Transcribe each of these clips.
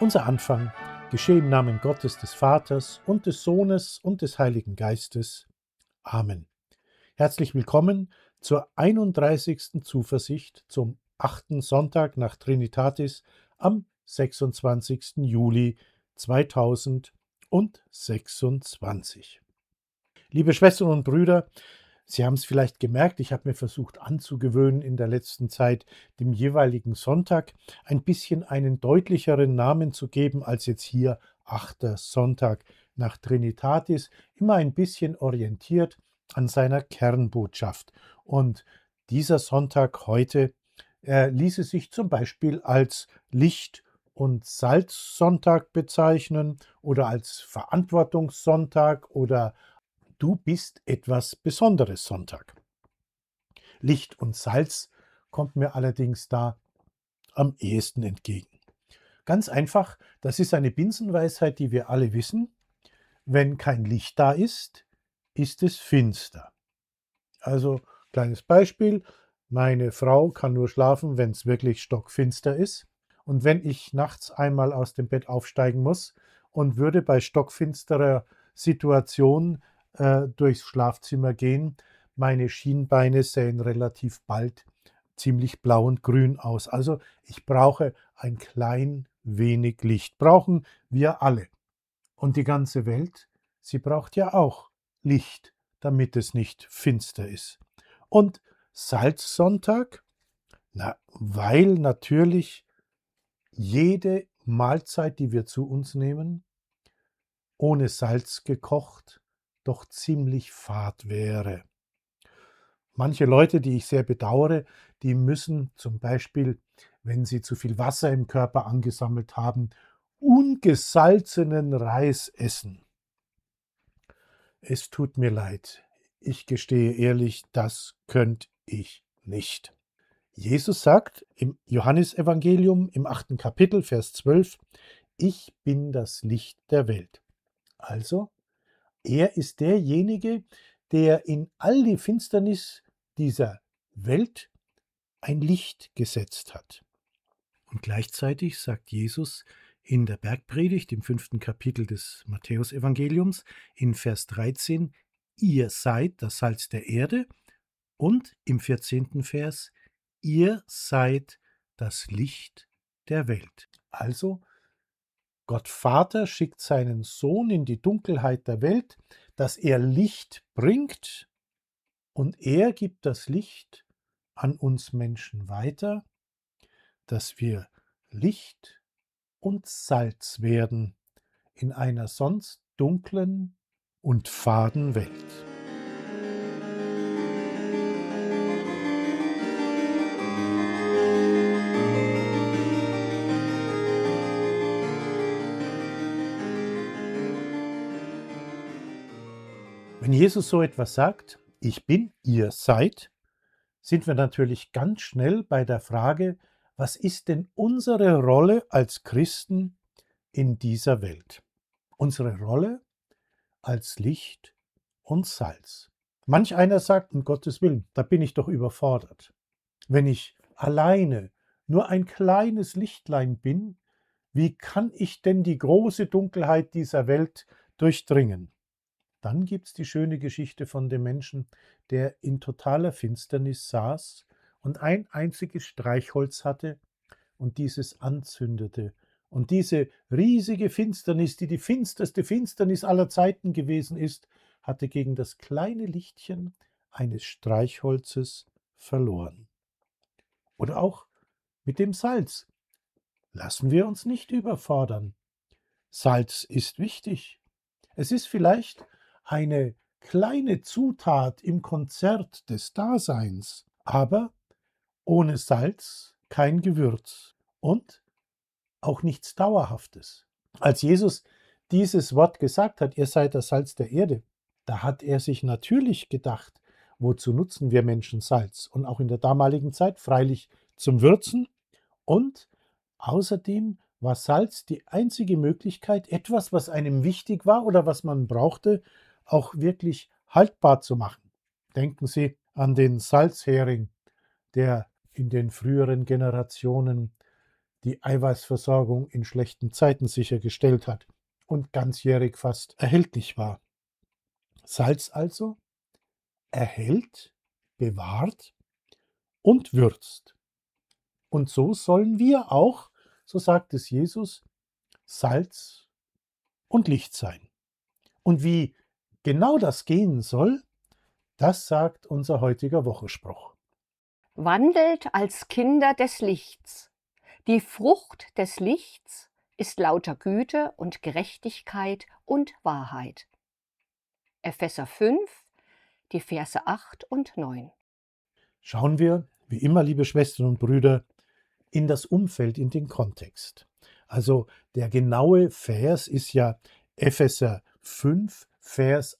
Unser Anfang geschehe im Namen Gottes des Vaters und des Sohnes und des Heiligen Geistes. Amen. Herzlich willkommen zur 31. Zuversicht zum 8. Sonntag nach Trinitatis am 26. Juli 2026. Liebe Schwestern und Brüder, Sie haben es vielleicht gemerkt, ich habe mir versucht anzugewöhnen, in der letzten Zeit dem jeweiligen Sonntag ein bisschen einen deutlicheren Namen zu geben als jetzt hier 8. Sonntag nach Trinitatis, immer ein bisschen orientiert an seiner Kernbotschaft. Und dieser Sonntag heute ließe sich zum Beispiel als Licht- und Salzsonntag bezeichnen oder als Verantwortungssonntag oder Du bist etwas Besonderes Sonntag. Licht und Salz kommt mir allerdings da am ehesten entgegen. Ganz einfach, das ist eine Binsenweisheit, die wir alle wissen. Wenn kein Licht da ist, ist es finster. Also, kleines Beispiel, meine Frau kann nur schlafen, wenn es wirklich stockfinster ist. Und wenn ich nachts einmal aus dem Bett aufsteigen muss und würde bei stockfinsterer Situation durchs Schlafzimmer gehen, meine Schienbeine sähen relativ bald ziemlich blau und grün aus. Also ich brauche ein klein wenig Licht. Brauchen wir alle. Und die ganze Welt, sie braucht ja auch Licht, damit es nicht finster ist. Und Salzsonntag? Na, weil natürlich jede Mahlzeit, die wir zu uns nehmen, ohne Salz gekocht, doch ziemlich fad wäre. Manche Leute, die ich sehr bedauere, die müssen zum Beispiel, wenn sie zu viel Wasser im Körper angesammelt haben, ungesalzenen Reis essen. Es tut mir leid. Ich gestehe ehrlich, das könnte ich nicht. Jesus sagt im Johannesevangelium im 8. Kapitel, Vers 12, ich bin das Licht der Welt. Also, er ist derjenige, der in all die Finsternis dieser Welt ein Licht gesetzt hat. Und gleichzeitig sagt Jesus in der Bergpredigt im 5. Kapitel des Matthäusevangeliums in Vers 13, ihr seid das Salz der Erde, und im 14. Vers, ihr seid das Licht der Welt. Also Gott Vater schickt seinen Sohn in die Dunkelheit der Welt, dass er Licht bringt, und er gibt das Licht an uns Menschen weiter, dass wir Licht und Salz werden in einer sonst dunklen und faden Welt. Wenn Jesus so etwas sagt, ich bin, ihr seid, sind wir natürlich ganz schnell bei der Frage, was ist denn unsere Rolle als Christen in dieser Welt? Unsere Rolle als Licht und Salz. Manch einer sagt, um Gottes Willen, da bin ich doch überfordert. Wenn ich alleine nur ein kleines Lichtlein bin, wie kann ich denn die große Dunkelheit dieser Welt durchdringen? Dann gibt es die schöne Geschichte von dem Menschen, der in totaler Finsternis saß und ein einziges Streichholz hatte und dieses anzündete. Und diese riesige Finsternis, die die finsterste Finsternis aller Zeiten gewesen ist, hatte gegen das kleine Lichtchen eines Streichholzes verloren. Oder auch mit dem Salz. Lassen wir uns nicht überfordern. Salz ist wichtig. Es ist vielleicht eine kleine Zutat im Konzert des Daseins, aber ohne Salz kein Gewürz und auch nichts Dauerhaftes. Als Jesus dieses Wort gesagt hat, ihr seid das Salz der Erde, da hat er sich natürlich gedacht, wozu nutzen wir Menschen Salz? Und auch in der damaligen Zeit freilich zum Würzen. Und außerdem war Salz die einzige Möglichkeit, etwas, was einem wichtig war oder was man brauchte, auch wirklich haltbar zu machen. Denken Sie an den Salzhering, der in den früheren Generationen die Eiweißversorgung in schlechten Zeiten sichergestellt hat und ganzjährig fast erhältlich war. Salz also erhält, bewahrt und würzt. Und so sollen wir auch, so sagt es Jesus, Salz und Licht sein. Und wie genau das gehen soll, das sagt unser heutiger Wochenspruch. Wandelt als Kinder des Lichts. Die Frucht des Lichts ist lauter Güte und Gerechtigkeit und Wahrheit. Epheser 5, die Verse 8 und 9. Schauen wir, wie immer, liebe Schwestern und Brüder, in das Umfeld, in den Kontext. Also der genaue Vers ist ja Epheser 5, Vers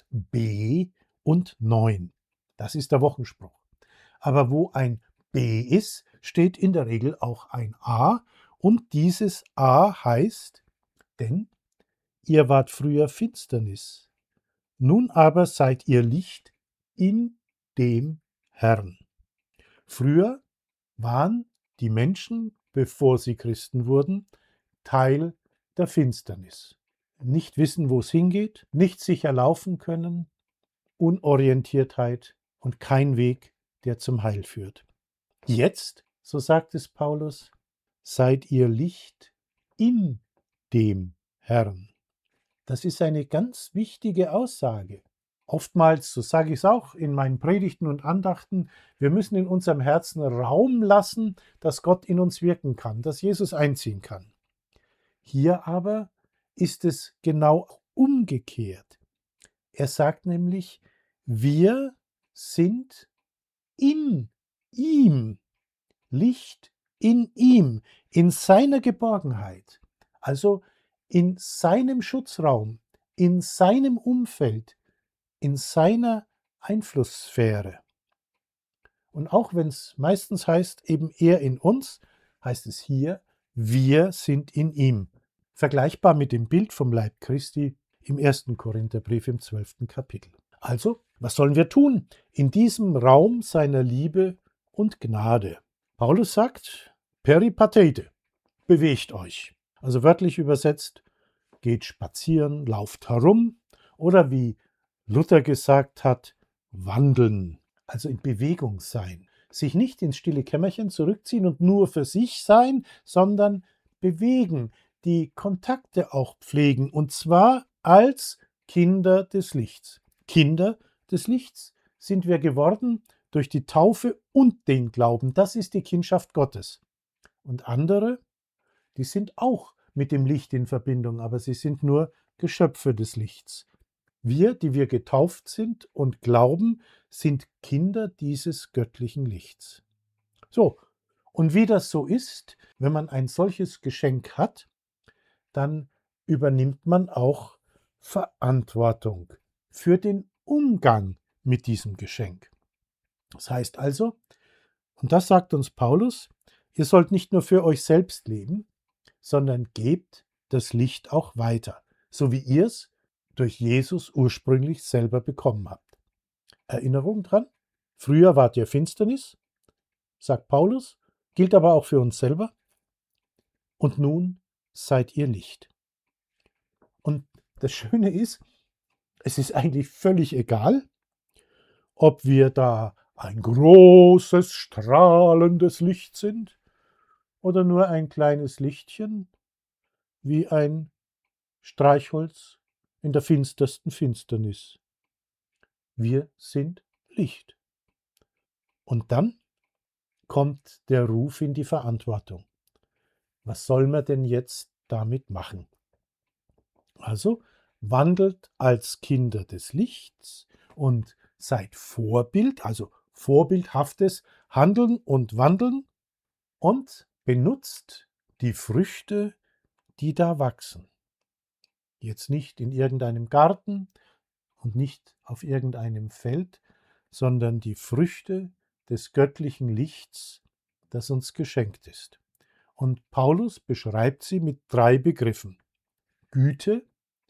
8b und 9. Das ist der Wochenspruch. Aber wo ein B ist, steht in der Regel auch ein A, und dieses A heißt, denn ihr wart früher Finsternis, nun aber seid ihr Licht in dem Herrn. Früher waren die Menschen, bevor sie Christen wurden, Teil der Finsternis. Nicht wissen, wo es hingeht, nicht sicher laufen können, Unorientiertheit und kein Weg, der zum Heil führt. Jetzt, so sagt es Paulus, seid ihr Licht in dem Herrn. Das ist eine ganz wichtige Aussage. Oftmals, so sage ich es auch in meinen Predigten und Andachten, wir müssen in unserem Herzen Raum lassen, dass Gott in uns wirken kann, dass Jesus einziehen kann. Hier aber ist es genau umgekehrt. Er sagt nämlich, wir sind in ihm, Licht in ihm, in seiner Geborgenheit, also in seinem Schutzraum, in seinem Umfeld, in seiner Einflusssphäre. Und auch wenn es meistens heißt, eben er in uns, heißt es hier, wir sind in ihm. Vergleichbar mit dem Bild vom Leib Christi im 1. Korintherbrief im 12. Kapitel. Also, was sollen wir tun in diesem Raum seiner Liebe und Gnade? Paulus sagt, peripatete, bewegt euch. Also wörtlich übersetzt, geht spazieren, lauft herum oder wie Luther gesagt hat, wandeln, also in Bewegung sein. Sich nicht ins stille Kämmerchen zurückziehen und nur für sich sein, sondern bewegen, die Kontakte auch pflegen, und zwar als Kinder des Lichts. Kinder des Lichts sind wir geworden durch die Taufe und den Glauben. Das ist die Kindschaft Gottes. Und andere, die sind auch mit dem Licht in Verbindung, aber sie sind nur Geschöpfe des Lichts. Wir, die wir getauft sind und glauben, sind Kinder dieses göttlichen Lichts. So, und wie das so ist, wenn man ein solches Geschenk hat, dann übernimmt man auch Verantwortung für den Umgang mit diesem Geschenk. Das heißt also, und das sagt uns Paulus, ihr sollt nicht nur für euch selbst leben, sondern gebt das Licht auch weiter, so wie ihr es durch Jesus ursprünglich selber bekommen habt. Erinnerung dran? Früher wart ihr Finsternis, sagt Paulus, gilt aber auch für uns selber. Und nun seid ihr Licht. Und das Schöne ist, es ist eigentlich völlig egal, ob wir da ein großes, strahlendes Licht sind oder nur ein kleines Lichtchen wie ein Streichholz in der finstersten Finsternis. Wir sind Licht. Und dann kommt der Ruf in die Verantwortung. Was soll man denn jetzt damit machen? Also wandelt als Kinder des Lichts und seid Vorbild, also vorbildhaftes Handeln und Wandeln, und benutzt die Früchte, die da wachsen. Jetzt nicht in irgendeinem Garten und nicht auf irgendeinem Feld, sondern die Früchte des göttlichen Lichts, das uns geschenkt ist. Und Paulus beschreibt sie mit 3 Begriffen: Güte,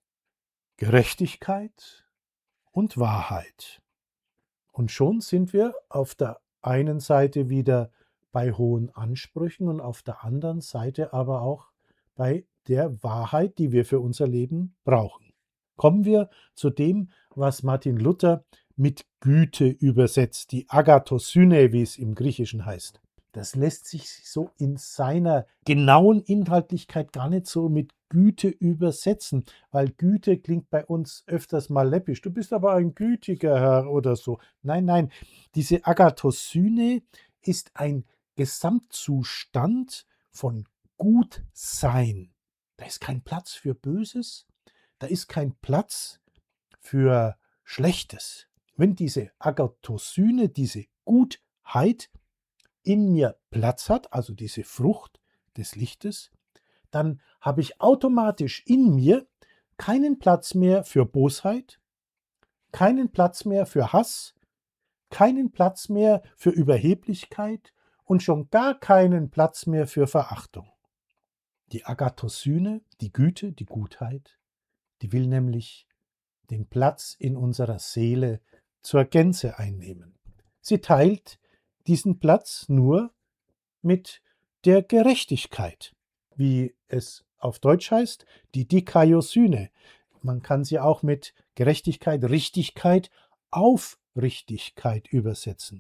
Gerechtigkeit und Wahrheit. Und schon sind wir auf der einen Seite wieder bei hohen Ansprüchen und auf der anderen Seite aber auch bei der Wahrheit, die wir für unser Leben brauchen. Kommen wir zu dem, was Martin Luther mit Güte übersetzt, die Agathosyne, wie es im Griechischen heißt. Das lässt sich so in seiner genauen Inhaltlichkeit gar nicht so mit Güte übersetzen, weil Güte klingt bei uns öfters mal läppisch. Du bist aber ein gütiger Herr oder so. Nein, nein, diese Agathosyne ist ein Gesamtzustand von Gutsein. Da ist kein Platz für Böses, da ist kein Platz für Schlechtes. Wenn diese Agathosyne, diese Gutheit in mir Platz hat, also diese Frucht des Lichtes, dann habe ich automatisch in mir keinen Platz mehr für Bosheit, keinen Platz mehr für Hass, keinen Platz mehr für Überheblichkeit und schon gar keinen Platz mehr für Verachtung. Die Agathosyne, die Güte, die Gutheit, die will nämlich den Platz in unserer Seele zur Gänze einnehmen. Sie teilt diesen Platz nur mit der Gerechtigkeit, wie es auf Deutsch heißt, die Dikaiosyne. Man kann sie auch mit Gerechtigkeit, Richtigkeit, Aufrichtigkeit übersetzen.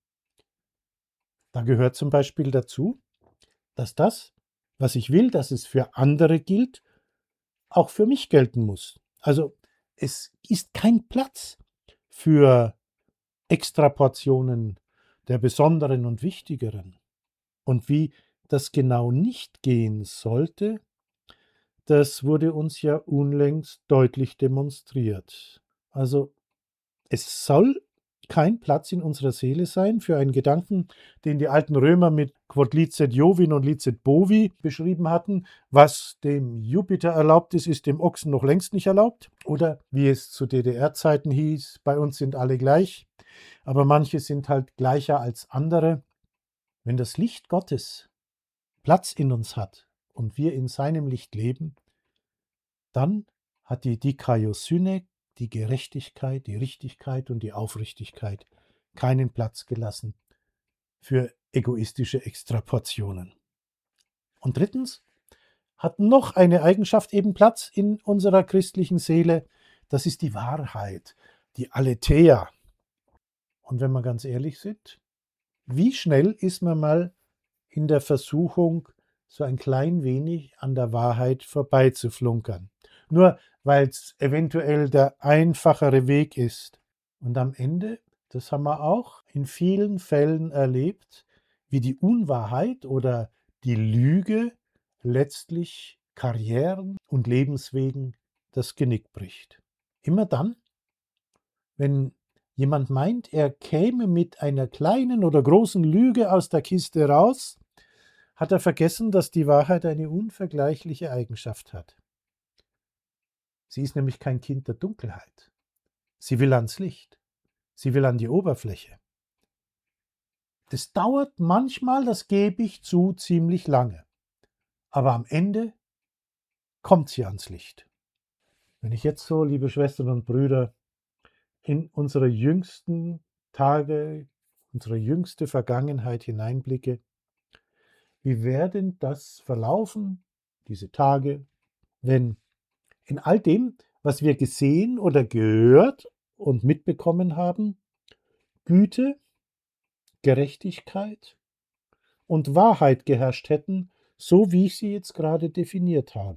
Da gehört zum Beispiel dazu, dass das, was ich will, dass es für andere gilt, auch für mich gelten muss. Also es ist kein Platz für Extraportionen der besonderen und wichtigeren. Und wie das genau nicht gehen sollte, das wurde uns ja unlängst deutlich demonstriert. Also es soll kein Platz in unserer Seele sein für einen Gedanken, den die alten Römer mit quod licet Jovin und licet bovi beschrieben hatten. Was dem Jupiter erlaubt ist, ist dem Ochsen noch längst nicht erlaubt. Oder wie es zu DDR-Zeiten hieß, bei uns sind alle gleich, aber manche sind halt gleicher als andere. Wenn das Licht Gottes Platz in uns hat und wir in seinem Licht leben, dann hat die Dikaiosyne, die Gerechtigkeit, die Richtigkeit und die Aufrichtigkeit keinen Platz gelassen für egoistische Extraportionen. Und drittens hat noch eine Eigenschaft eben Platz in unserer christlichen Seele, das ist die Wahrheit, die Aletheia. Und wenn wir ganz ehrlich sind, wie schnell ist man mal in der Versuchung, so ein klein wenig an der Wahrheit vorbeizuflunkern. Nur weil es eventuell der einfachere Weg ist. Und am Ende, das haben wir auch in vielen Fällen erlebt, wie die Unwahrheit oder die Lüge letztlich Karrieren und Lebenswegen das Genick bricht. Immer dann, wenn jemand meint, er käme mit einer kleinen oder großen Lüge aus der Kiste raus, hat er vergessen, dass die Wahrheit eine unvergleichliche Eigenschaft hat. Sie ist nämlich kein Kind der Dunkelheit. Sie will ans Licht. Sie will an die Oberfläche. Das dauert manchmal, das gebe ich zu, ziemlich lange. Aber am Ende kommt sie ans Licht. Wenn ich jetzt so, liebe Schwestern und Brüder, in unsere jüngsten Tage, unsere jüngste Vergangenheit hineinblicke, wie wäre denn das verlaufen, diese Tage, wenn in all dem, was wir gesehen oder gehört und mitbekommen haben, Güte, Gerechtigkeit und Wahrheit geherrscht hätten, so wie ich sie jetzt gerade definiert habe?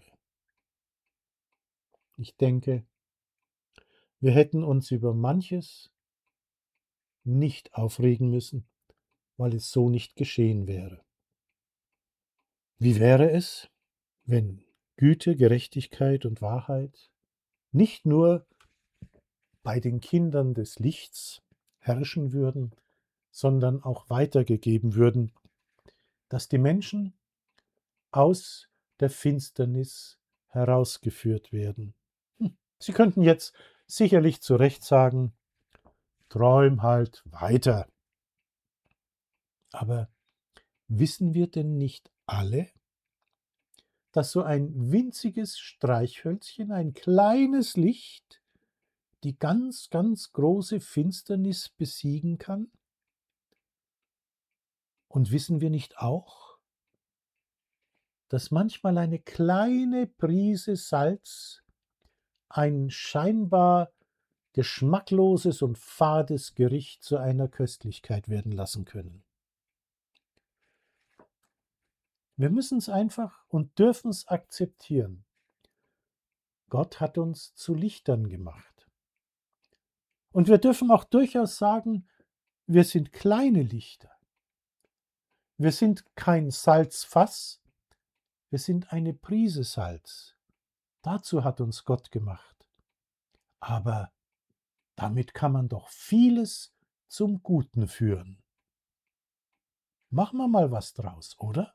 Ich denke, wir hätten uns über manches nicht aufregen müssen, weil es so nicht geschehen wäre. Wie wäre es, wenn Güte, Gerechtigkeit und Wahrheit nicht nur bei den Kindern des Lichts herrschen würden, sondern auch weitergegeben würden, dass die Menschen aus der Finsternis herausgeführt werden? Sie könnten jetzt sicherlich zu Recht sagen, träum halt weiter. Aber wissen wir denn nicht alle, dass so ein winziges Streichhölzchen, ein kleines Licht, die ganz, ganz große Finsternis besiegen kann? Und wissen wir nicht auch, dass manchmal eine kleine Prise Salz ein scheinbar geschmackloses und fades Gericht zu einer Köstlichkeit werden lassen können? Wir müssen es einfach und dürfen es akzeptieren. Gott hat uns zu Lichtern gemacht. Und wir dürfen auch durchaus sagen, wir sind kleine Lichter. Wir sind kein Salzfass, wir sind eine Prise Salz. Dazu hat uns Gott gemacht. Aber damit kann man doch vieles zum Guten führen. Machen wir mal was draus, oder?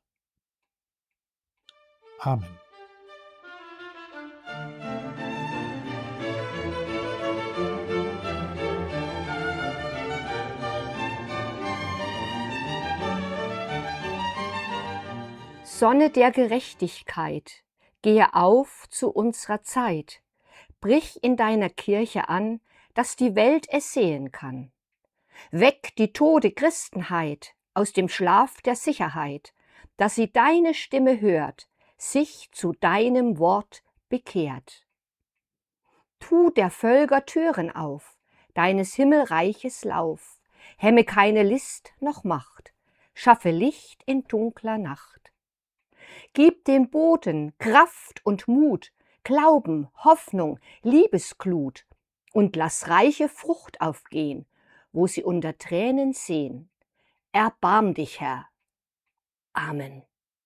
Amen. Sonne der Gerechtigkeit, gehe auf zu unserer Zeit, brich in deiner Kirche an, dass die Welt es sehen kann. Weck die tote Christenheit aus dem Schlaf der Sicherheit, dass sie deine Stimme hört, sich zu deinem Wort bekehrt. Tu der Völker Türen auf, deines Himmelreiches Lauf, hemme keine List noch Macht, schaffe Licht in dunkler Nacht. Gib den Boten Kraft und Mut, Glauben, Hoffnung, Liebesglut und lass reiche Frucht aufgehen, wo sie unter Tränen sehen. Erbarm dich, Herr. Amen.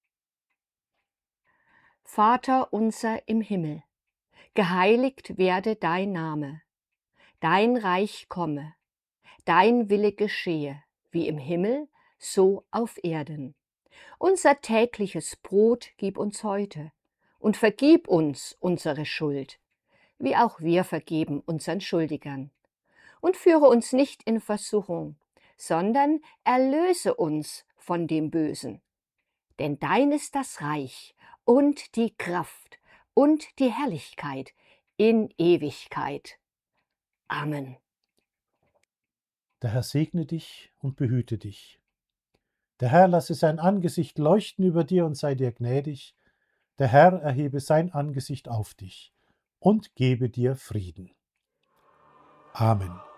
Vater unser im Himmel, geheiligt werde dein Name, dein Reich komme, dein Wille geschehe, wie im Himmel, so auf Erden. Unser tägliches Brot gib uns heute und vergib uns unsere Schuld, wie auch wir vergeben unseren Schuldigern. Und führe uns nicht in Versuchung, sondern erlöse uns von dem Bösen. Denn dein ist das Reich und die Kraft und die Herrlichkeit in Ewigkeit. Amen. Der Herr segne dich und behüte dich. Der Herr lasse sein Angesicht leuchten über dir und sei dir gnädig. Der Herr erhebe sein Angesicht auf dich und gebe dir Frieden. Amen.